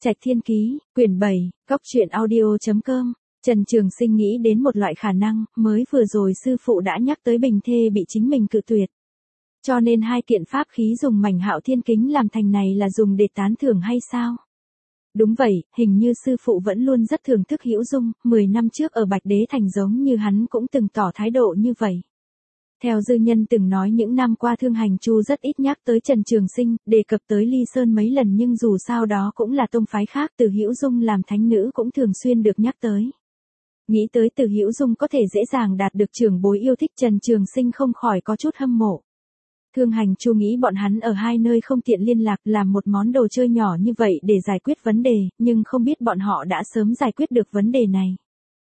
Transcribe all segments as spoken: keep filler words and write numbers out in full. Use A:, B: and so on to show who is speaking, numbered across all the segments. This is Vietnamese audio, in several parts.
A: Trạch Thiên Ký, quyển bảy, góc truyện audio chấm com. Trần Trường Sinh nghĩ đến một loại khả năng, mới vừa rồi sư phụ đã nhắc tới Bình Thê bị chính mình cự tuyệt. Cho nên hai kiện pháp khí dùng mảnh Hạo Thiên Kính làm thành này là dùng để tán thưởng hay sao? Đúng vậy, hình như sư phụ vẫn luôn rất thưởng thức Hữu Dung, mười năm trước ở Bạch Đế Thành giống như hắn cũng từng tỏ thái độ như vậy. Theo dư nhân từng nói những năm qua Thương Hành Chu rất ít nhắc tới Trần Trường Sinh, đề cập tới Ly Sơn mấy lần nhưng dù sao đó cũng là tông phái khác, Từ Hữu Dung làm thánh nữ cũng thường xuyên được nhắc tới. Nghĩ tới Từ Hữu Dung có thể dễ dàng đạt được trưởng bối yêu thích Trần Trường Sinh không khỏi có chút hâm mộ. Thương Hành Chu nghĩ bọn hắn ở hai nơi không tiện liên lạc làm một món đồ chơi nhỏ như vậy để giải quyết vấn đề, nhưng không biết bọn họ đã sớm giải quyết được vấn đề này.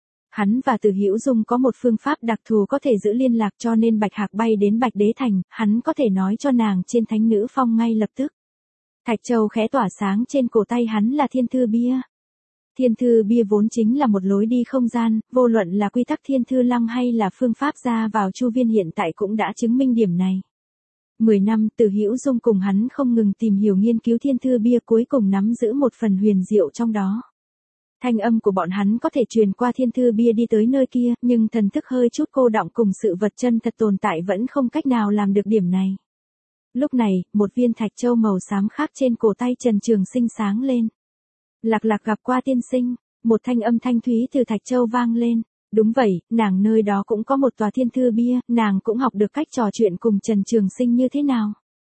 A: Hắn và Từ Hữu Dung có một phương pháp đặc thù có thể giữ liên lạc cho nên Bạch Hạc bay đến Bạch Đế Thành, hắn có thể nói cho nàng trên thánh nữ phong ngay lập tức. Thạch Châu khẽ tỏa sáng trên cổ tay hắn là Thiên Thư Bia. Thiên Thư Bia vốn chính là một lối đi không gian, vô luận là quy tắc Thiên Thư Lăng hay là phương pháp ra vào chu viên hiện tại cũng đã chứng minh điểm này. Mười năm Từ Hữu Dung cùng hắn không ngừng tìm hiểu nghiên cứu Thiên Thư Bia cuối cùng nắm giữ một phần huyền diệu trong đó. Thanh âm của bọn hắn có thể truyền qua Thiên Thư Bia đi tới nơi kia, nhưng thần thức hơi chút cô đọng cùng sự vật chân thật tồn tại vẫn không cách nào làm được điểm này. Lúc này, một viên thạch châu màu xám khác trên cổ tay Trần Trường Sinh sáng lên. Lạc Lạc gặp qua tiên sinh, một thanh âm thanh thúy từ thạch châu vang lên. Đúng vậy, nàng nơi đó cũng có một tòa Thiên Thư Bia, nàng cũng học được cách trò chuyện cùng Trần Trường Sinh như thế nào.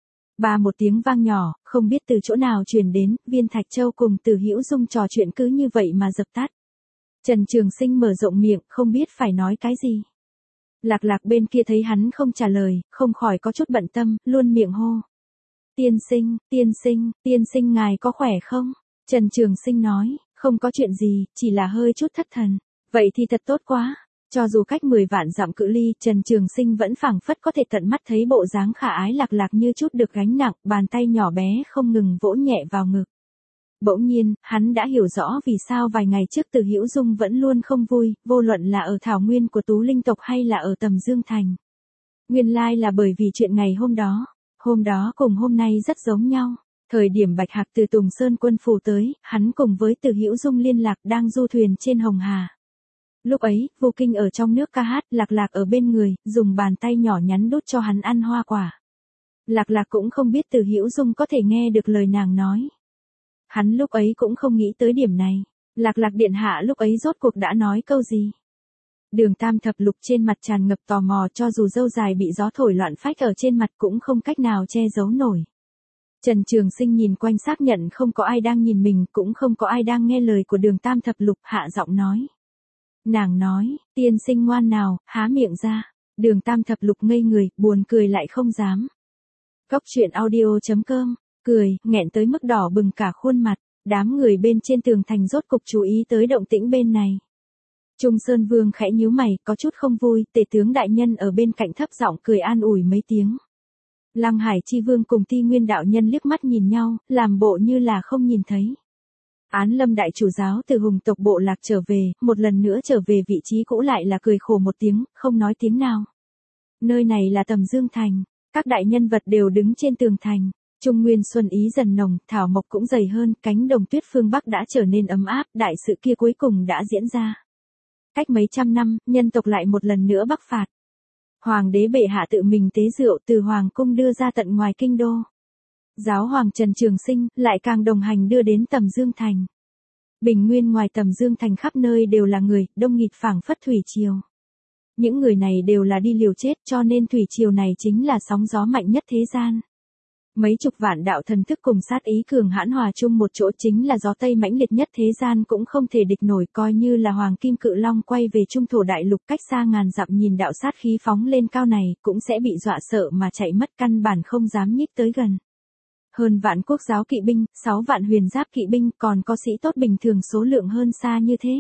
A: Ba một tiếng vang nhỏ, không biết từ chỗ nào truyền đến, viên thạch châu cùng Từ Hữu Dung trò chuyện cứ như vậy mà dập tắt. Trần Trường Sinh mở rộng miệng, không biết phải nói cái gì. Lạc Lạc bên kia thấy hắn không trả lời, không khỏi có chút bận tâm, luôn miệng hô. Tiên sinh, tiên sinh, tiên sinh ngài có khỏe không? Trần Trường Sinh nói, không có chuyện gì, chỉ là hơi chút thất thần. Vậy thì thật tốt quá. Cho dù cách mười vạn dặm cự ly, Trần Trường Sinh vẫn phảng phất có thể tận mắt thấy bộ dáng khả ái Lạc Lạc như chút được gánh nặng, bàn tay nhỏ bé không ngừng vỗ nhẹ vào ngực. Bỗng nhiên, hắn đã hiểu rõ vì sao vài ngày trước Từ Hữu Dung vẫn luôn không vui, vô luận là ở thảo nguyên của Tú Linh tộc hay là ở Tầm Dương Thành. Nguyên lai là bởi vì chuyện ngày hôm đó, hôm đó cùng hôm nay rất giống nhau. Thời điểm Bạch Hạc từ Tùng Sơn quân phù tới, hắn cùng với Từ Hữu Dung liên lạc đang du thuyền trên Hồng Hà. Lúc ấy, Vô Kinh ở trong nước ca hát, Lạc Lạc ở bên người, dùng bàn tay nhỏ nhắn đút cho hắn ăn hoa quả. Lạc Lạc cũng không biết Từ Hữu Dung có thể nghe được lời nàng nói. Hắn lúc ấy cũng không nghĩ tới điểm này. Lạc Lạc điện hạ lúc ấy rốt cuộc đã nói câu gì? Đường Tam Thập Lục trên mặt tràn ngập tò mò, cho dù râu dài bị gió thổi loạn phách ở trên mặt cũng không cách nào che giấu nổi. Trần Trường Sinh nhìn quanh xác nhận không có ai đang nhìn mình, cũng không có ai đang nghe lời của Đường Tam Thập Lục, hạ giọng nói. Nàng nói, tiên sinh ngoan nào, há miệng ra. Đường Tam Thập Lục ngây người, buồn cười lại không dám. Góc truyện audio chấm com, cười, nghẹn tới mức đỏ bừng cả khuôn mặt. Đám người bên trên tường thành rốt cục chú ý tới động tĩnh bên này. Trung Sơn Vương khẽ nhíu mày, có chút không vui, Tể tướng đại nhân ở bên cạnh thấp giọng cười an ủi mấy tiếng. Lăng Hải Chi Vương cùng Ti Nguyên đạo nhân liếc mắt nhìn nhau, làm bộ như là không nhìn thấy. Án Lâm đại chủ giáo từ Hùng tộc bộ lạc trở về, một lần nữa trở về vị trí cũ lại là cười khổ một tiếng, không nói tiếng nào. Nơi này là Tầm Dương Thành, các đại nhân vật đều đứng trên tường thành. Trung nguyên xuân ý dần nồng, thảo mộc cũng dày hơn, cánh đồng tuyết phương Bắc đã trở nên ấm áp, đại sự kia cuối cùng đã diễn ra. Cách mấy trăm năm, nhân tộc lại một lần nữa bắc phạt. Hoàng đế bệ hạ tự mình tế rượu từ hoàng cung đưa ra tận ngoài kinh đô. Giáo hoàng Trần Trường Sinh lại càng đồng hành đưa đến Tầm Dương Thành. Bình nguyên ngoài Tầm Dương Thành khắp nơi đều là người, đông nghịt phảng phất thủy triều. Những người này đều là đi liều chết cho nên thủy triều này chính là sóng gió mạnh nhất thế gian. Mấy chục vạn đạo thần thức cùng sát ý cường hãn hòa chung một chỗ chính là gió tây mãnh liệt nhất thế gian cũng không thể địch nổi, coi như là Hoàng Kim Cự Long quay về trung thổ đại lục cách xa ngàn dặm nhìn đạo sát khí phóng lên cao này cũng sẽ bị dọa sợ mà chạy mất, căn bản không dám nhích tới gần. Hơn vạn quốc giáo kỵ binh, sáu vạn huyền giáp kỵ binh, còn có sĩ tốt bình thường số lượng hơn xa như thế.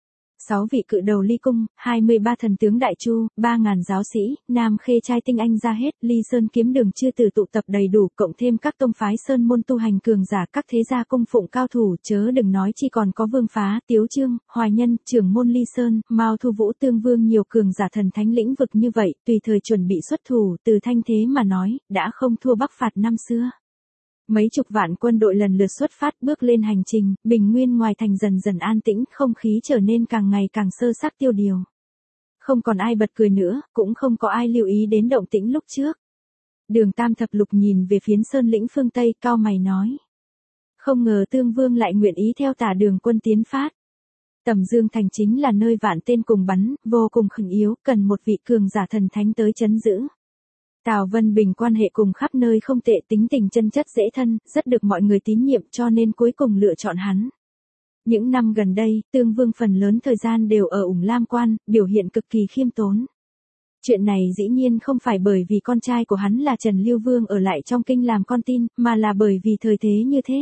A: Sáu vị cự đầu ly cung, hai mươi ba thần tướng đại chu, ba ngàn giáo sĩ, nam khê trai tinh anh ra hết, ly sơn kiếm đường chưa từ tụ tập đầy đủ, cộng thêm các tông phái sơn môn tu hành cường giả, các thế gia cung phụng cao thủ, chớ đừng nói chi còn có Vương Phá, Tiếu Trương, Hoài Nhân, trưởng môn ly sơn, Mao Thu Vũ tương vương, nhiều cường giả thần thánh lĩnh vực như vậy, tùy thời chuẩn bị xuất thủ, từ thanh thế mà nói, đã không thua Bắc phạt năm xưa. Mấy chục vạn quân đội lần lượt xuất phát bước lên hành trình, bình nguyên ngoài thành dần dần an tĩnh, không khí trở nên càng ngày càng sơ xác tiêu điều. Không còn ai bật cười nữa, cũng không có ai lưu ý đến động tĩnh lúc trước. Đường Tam Thập Lục nhìn về phiến sơn lĩnh phương Tây, cau mày nói. Không ngờ Tương Vương lại nguyện ý theo tả đường quân tiến phát. Tầm Dương Thành chính là nơi vạn tên cùng bắn, vô cùng khẩn yếu, cần một vị cường giả thần thánh tới trấn giữ. Tào Vân Bình quan hệ cùng khắp nơi không tệ, tính tình chân chất dễ thân, rất được mọi người tín nhiệm cho nên cuối cùng lựa chọn hắn. Những năm gần đây, Tương Vương phần lớn thời gian đều ở Ủng Lam Quan, biểu hiện cực kỳ khiêm tốn. Chuyện này dĩ nhiên không phải bởi vì con trai của hắn là Trần Lưu Vương ở lại trong kinh làm con tin, mà là bởi vì thời thế như thế.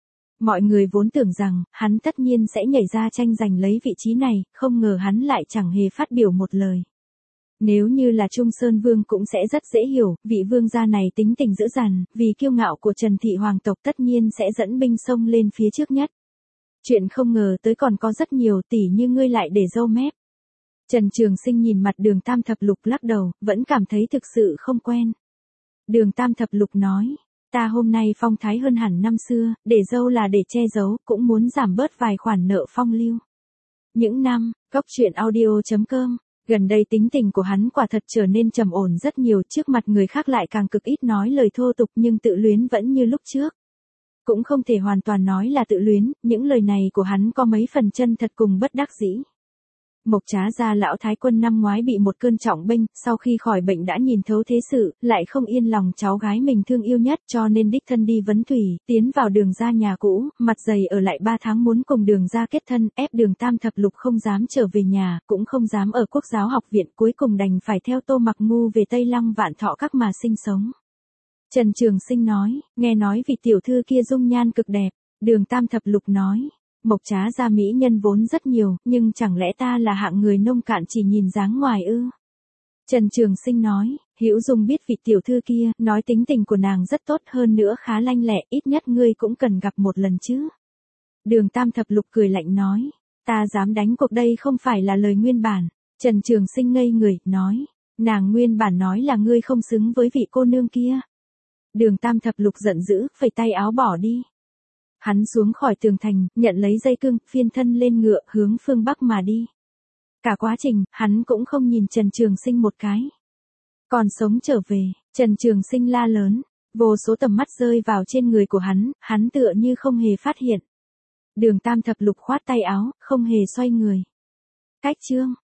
A: Mọi người vốn tưởng rằng, hắn tất nhiên sẽ nhảy ra tranh giành lấy vị trí này, không ngờ hắn lại chẳng hề phát biểu một lời. Nếu như là Trung Sơn Vương cũng sẽ rất dễ hiểu, vị vương gia này tính tình dữ dằn, vì kiêu ngạo của Trần Thị Hoàng tộc tất nhiên sẽ dẫn binh xông lên phía trước nhất. Chuyện không ngờ tới còn có rất nhiều, tỷ như ngươi lại để râu mép. Trần Trường Sinh nhìn mặt Đường Tam Thập Lục lắc đầu, vẫn cảm thấy thực sự không quen. Đường Tam Thập Lục nói, ta hôm nay phong thái hơn hẳn năm xưa, để râu là để che giấu, cũng muốn giảm bớt vài khoản nợ phong lưu. Những năm, Cóc Truyện Audio chấm com, gần đây tính tình của hắn quả thật trở nên trầm ổn rất nhiều, trước mặt người khác lại càng cực ít nói lời thô tục nhưng tự luyến vẫn như lúc trước. Cũng không thể hoàn toàn nói là tự luyến, những lời này của hắn có mấy phần chân thật cùng bất đắc dĩ. Mộc Trá Gia lão thái quân năm ngoái bị một cơn trọng bệnh, sau khi khỏi bệnh đã nhìn thấu thế sự, lại không yên lòng cháu gái mình thương yêu nhất cho nên đích thân đi vấn thủy, tiến vào Đường gia nhà cũ, mặt dày ở lại ba tháng muốn cùng Đường gia kết thân, ép Đường Tam Thập Lục không dám trở về nhà, cũng không dám ở Quốc giáo học viện, cuối cùng đành phải theo Tô Mặc Ngu về Tây Lăng Vạn Thọ Các mà sinh sống. Trần Trường Sinh nói, nghe nói vị tiểu thư kia dung nhan cực đẹp. Đường Tam Thập Lục nói, Mộc Trá Gia mỹ nhân vốn rất nhiều, nhưng chẳng lẽ ta là hạng người nông cạn chỉ nhìn dáng ngoài ư? Trần Trường Sinh nói, Hữu Dung biết vị tiểu thư kia, nói tính tình của nàng rất tốt, hơn nữa khá lanh lẹ, ít nhất ngươi cũng cần gặp một lần chứ. Đường Tam Thập Lục cười lạnh nói, ta dám đánh cuộc đây không phải là lời nguyên bản. Trần Trường Sinh ngây người, nói, nàng nguyên bản nói là ngươi không xứng với vị cô nương kia. Đường Tam Thập Lục giận dữ, phẩy tay áo bỏ đi. Hắn xuống khỏi tường thành, nhận lấy dây cương, phiên thân lên ngựa, hướng phương Bắc mà đi. Cả quá trình, hắn cũng không nhìn Trần Trường Sinh một cái. Còn sống trở về, Trần Trường Sinh la lớn, vô số tầm mắt rơi vào trên người của hắn, hắn tựa như không hề phát hiện. Đường Tam Thập Lục khoát tay áo, không hề xoay người. Cách chương